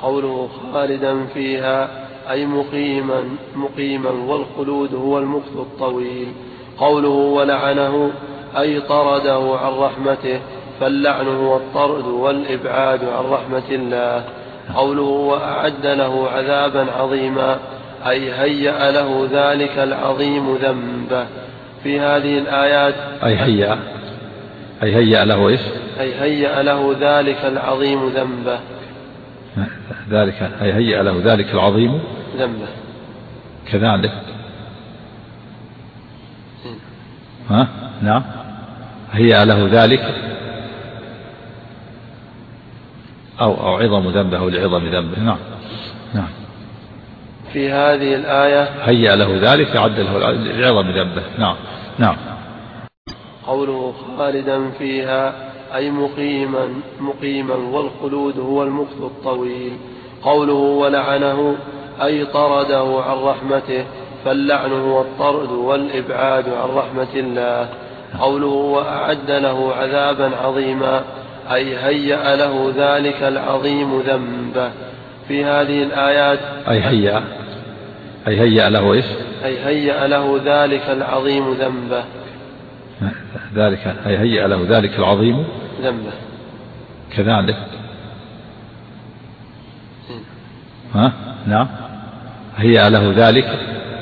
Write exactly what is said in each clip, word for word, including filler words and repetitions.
قوله خالدا فيها أي مقيما, مقيما والخلود هو المكث الطويل. قوله ولعنه أي طرده عن رحمته، فاللعن هو الطرد والإبعاد عن رحمة الله. قوله وأعد له عذابا عظيما أي هيأ له ذلك العظيم ذنبه. في هذه الآيات أي هيأ أي هيأ له إيش؟ أي هيأ له ذلك العظيم ذنبه. ذلك أي هيأ له ذلك العظيم ذنبه كذلك. ها نعم هيأ له ذلك أو أو عظم ذنبه لعظم ذنبه. نعم نعم. في هذه الآية هيأ له ذلك عد له لعظم ذنبه. نعم نعم. قوله خالدا فيها أي مقيما, مقيما والخلود هو المكث الطويل. قوله ولعنه أي طرده عن رحمته، فاللعن هو الطرد والإبعاد عن رحمة الله. قوله وأعد له عذابا عظيما أي هيأ له ذلك العظيم ذنبه. في هذه الآيات أي هيأ أي هيأ له إيش؟ أي هيأ له ذلك العظيم ذنبه. ذلك أي هيأ له ذلك العظيم ذنبه كذلك. ها نعم هيأ له ذلك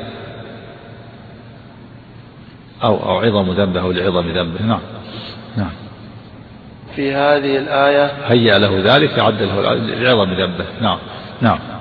أو أو عظم ذنبه لعظم ذنبه. نعم نعم. في هذه الآية هيأ له ذلك عد له لعظم ذنبه. نعم نعم.